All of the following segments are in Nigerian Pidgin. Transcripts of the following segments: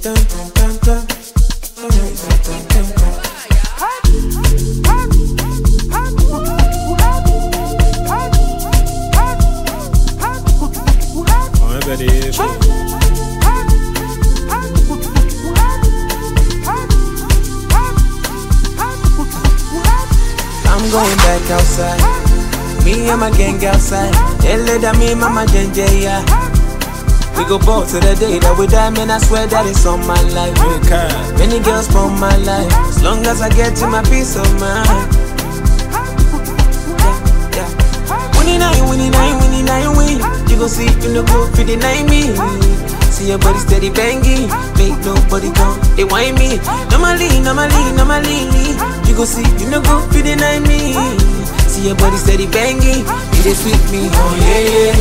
I'm going back outside. Me and my gang outside. Eleda me, mama Jenja, yeah. We go ball to the day that we die, man. I swear that it's on my life. Many girls for my life. As long as I get to my peace of mind. Yeah. Winning. You gon' see you no go 59 me. See your body steady banging. Make nobody come, they whine me. Normally. You gon' see you no go 59 me. See your body steady banging. You dey sweet me, oh yeah.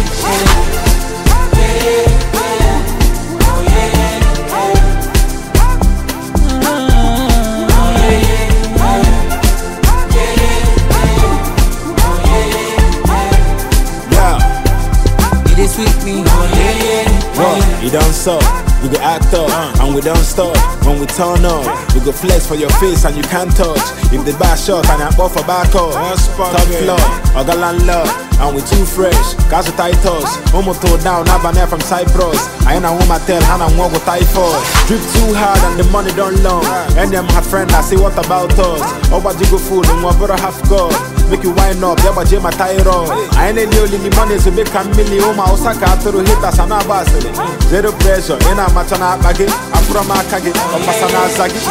Sweet me, you don't suck, we go act up, and we don't stop. When we turn up, we go flex for your face and you can't touch. If the bar shot and I bought for back up, top floor, or galan love, and we too fresh. Cause we tight us, Omo throw down, Abane from Cyprus. I ain't a woman tell, and I walk with typhoid. Drip too hard and the money don't long. And them my friend, I say what about us? Oh, but you go fool, and one brother half God. Make you wind up, yeah, but you my thyroid. I ain't any only money to make a million. My Osaka to hit us and our zero pressure, in a matana bagi, Afro Makagi, or Pasana Zagi.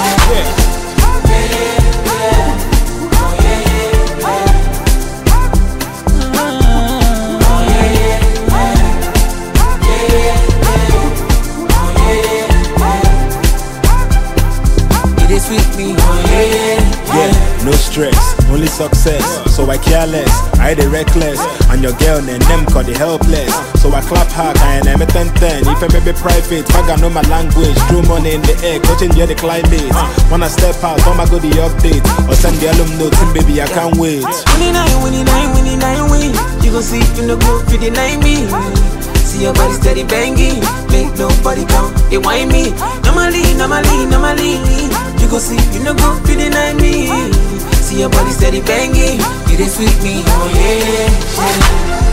It is sweet me, yeah, no stress, only success. So I careless, I the reckless. And your girl and them call the helpless. So I clap hard and I'm a 10-10. If I may be private, I got know my language. Throw money in the air, coaching the climate. When I step out, I'ma go the update. Or send the alum notes, baby, I can't wait. Winning. You gon' see you no go 59 me. See your body steady banging. Make nobody come, they whine me. Normally. You gon' see you no go 59 me. See your body steady banging. You dey sweet me, oh yeah.